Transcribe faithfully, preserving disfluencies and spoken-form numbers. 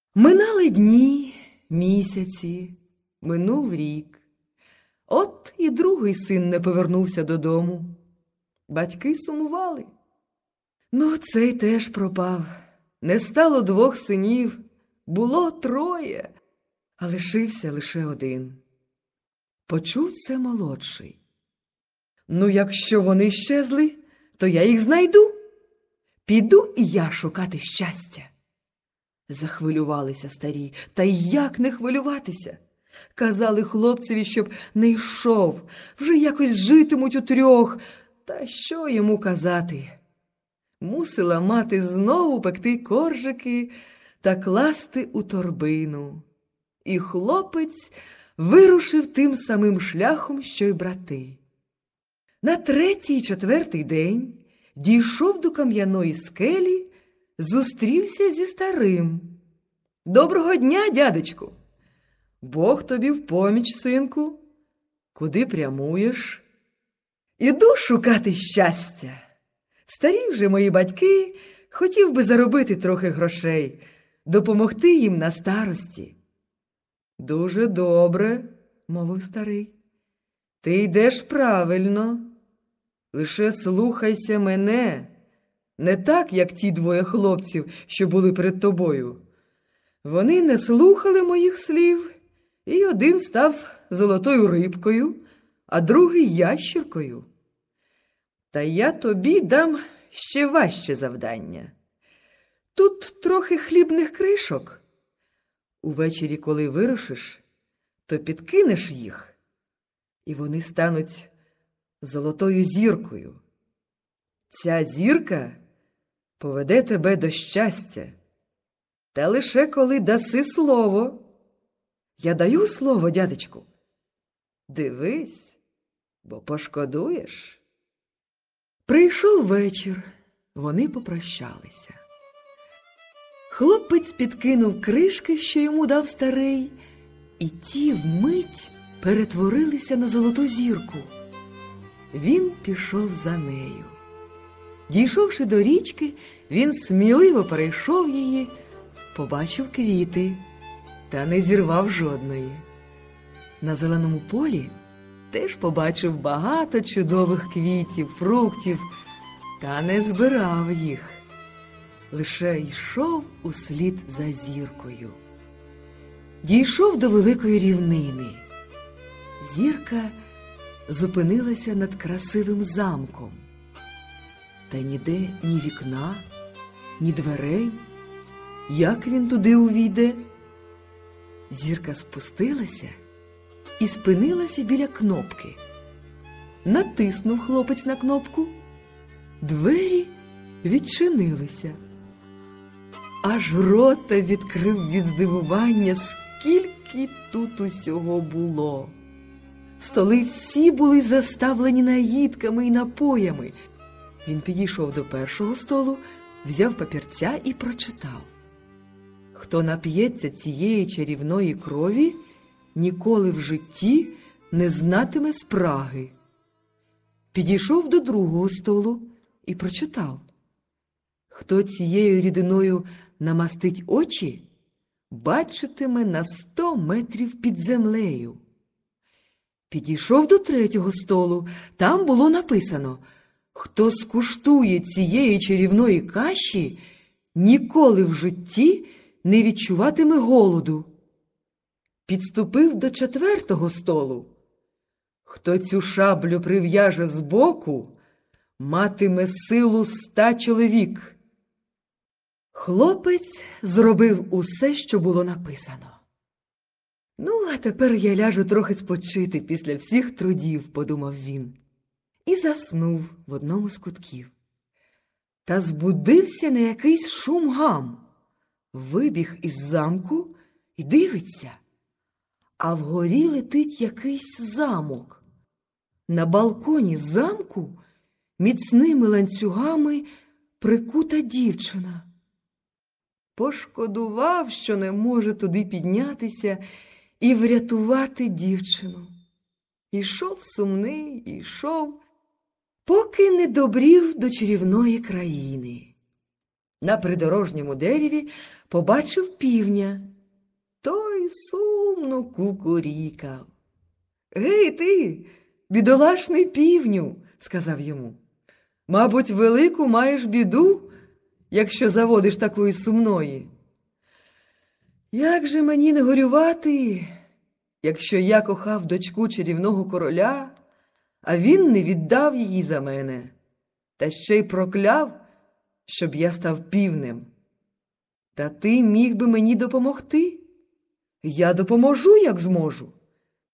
Минали дні, місяці, минув рік. От і другий син не повернувся додому. Батьки сумували. Ну, цей теж пропав. Не стало двох синів, було троє, а лишився лише один. Почув це молодший. Ну, якщо вони щезли, то я їх знайду. Піду і я шукати щастя. Захвилювалися старі. Та як не хвилюватися? Казали хлопцеві, щоб не йшов, вже якось житимуть утрьох. Та що йому казати? Мусила мати знову пекти коржики та класти у торбину. І хлопець вирушив тим самим шляхом, що й брати. На третій, четвертий день дійшов до кам'яної скелі, зустрівся зі старим. «Доброго дня, дядечку! Бог тобі в поміч, синку. Куди прямуєш?» «Іду шукати щастя. Старі вже мої батьки, хотів би заробити трохи грошей, допомогти їм на старості». «Дуже добре», – мовив старий. «Ти йдеш правильно. Лише слухайся мене, не так, як ті двоє хлопців, що були перед тобою. Вони не слухали моїх слів, і один став золотою рибкою, а другий ящіркою. Та я тобі дам ще важче завдання. Тут трохи хлібних кришок. Увечері, коли вирушиш, то підкинеш їх, і вони стануть золотою зіркою. Ця зірка поведе тебе до щастя. Та лише коли даси слово. Я даю слово, дядечку. Дивись, бо пошкодуєш». Прийшов вечір, вони попрощалися. Хлопець підкинув кришки, що йому дав старий, і ті вмить перетворилися на золоту зірку. Він пішов за нею. Дійшовши до річки, він сміливо перейшов її, побачив квіти, та не зірвав жодної. На зеленому полі теж побачив багато чудових квітів, фруктів, та не збирав їх. Лише йшов услід за зіркою. Дійшов до великої рівнини. Зірка зупинилася над красивим замком. Та ніде ні вікна, ні дверей. Як він туди увійде? Зірка спустилася і спинилася біля кнопки. Натиснув хлопець на кнопку. Двері відчинилися. Аж рота відкрив від здивування, скільки тут усього було. Столи всі були заставлені наїдками і напоями. Він підійшов до першого столу, взяв папірця і прочитав: «Хто нап'ється цієї чарівної крові, ніколи в житті не знатиме спраги». Підійшов до другого столу і прочитав: «Хто цією рідиною намастить очі, бачитиме на сто метрів під землею». Підійшов до третього столу, там було написано: «Хто скуштує цієї чарівної каші, ніколи в житті не відчуватиме голоду». Підступив до четвертого столу: «Хто цю шаблю прив'яже збоку, матиме силу ста чоловік». Хлопець зробив усе, що було написано. «Ну, а тепер я ляжу трохи спочити після всіх трудів», – подумав він. І заснув в одному з кутків. Та збудився на якийсь шум-гам. Вибіг із замку і дивиться. А вгорі летить якийсь замок. На балконі замку міцними ланцюгами прикута дівчина. Пошкодував, що не може туди піднятися і врятувати дівчину. Ішов сумний, ішов, поки не добрів до чарівної країни. На придорожньому дереві побачив півня. Той сумно кукурікав. «Гей ти, бідолашний півню!» – сказав йому. «Мабуть, велику маєш біду, якщо заводиш такої сумної. Як же мені не горювати, якщо я кохав дочку чарівного короля, а він не віддав її за мене, та ще й прокляв, щоб я став півнем. Та ти міг би мені допомогти? Я допоможу, як зможу».